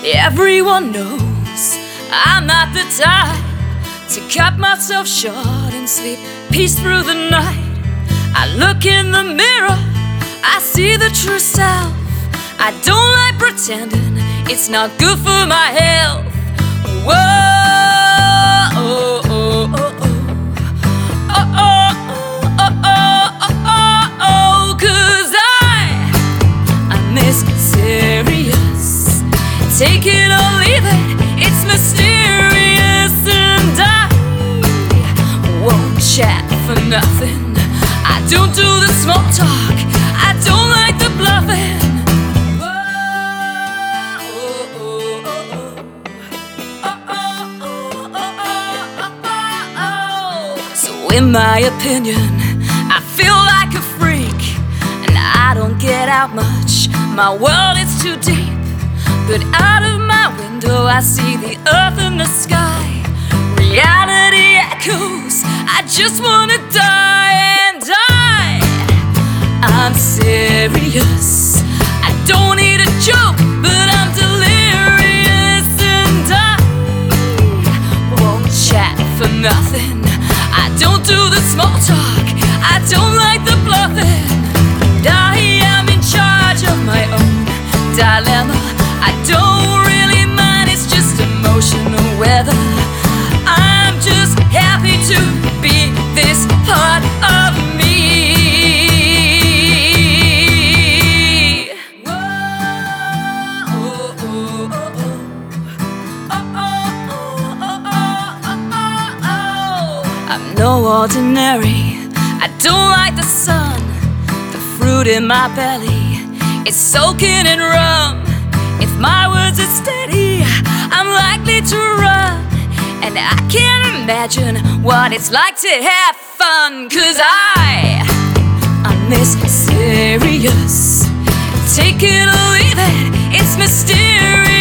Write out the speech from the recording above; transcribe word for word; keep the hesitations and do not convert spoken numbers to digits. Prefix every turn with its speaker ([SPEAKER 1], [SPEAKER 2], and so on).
[SPEAKER 1] Everyone knows I'm not the type to cut myself short and sleep peace through the night. I look in the mirror, I see the true self. I don't like pretending, it's not good for my health. Whoa, oh, oh, oh, oh. Oh, oh, oh, oh, oh, oh, oh, 'cause I, I'm mysterious. Take it or leave it, it's mysterious. And I won't chat for nothing. I don't do the small talk, I don't like the bluffing. In my opinion, I feel like a freak, and I don't get out much, my world is too deep. But out of my window I see the earth and the sky. Reality echoes, I just wanna die. And I, I'm serious. I don't need a joke, but I'm delirious. And I won't chat for nothing. I don't do the small talk, I don't like the bluffing. And I am in charge of my own dilemma. I don't really mind, it's just emotional weather. I'm just happy to be this part of me. Whoa, oh, oh, oh, oh. I'm no ordinary, I don't like the sun. The fruit in my belly, it's soaking in rum. If my words are steady, I'm likely to run. And I can't imagine what it's like to have fun. 'Cause I, I'm mysterious. Take it or leave it, it's mysterious.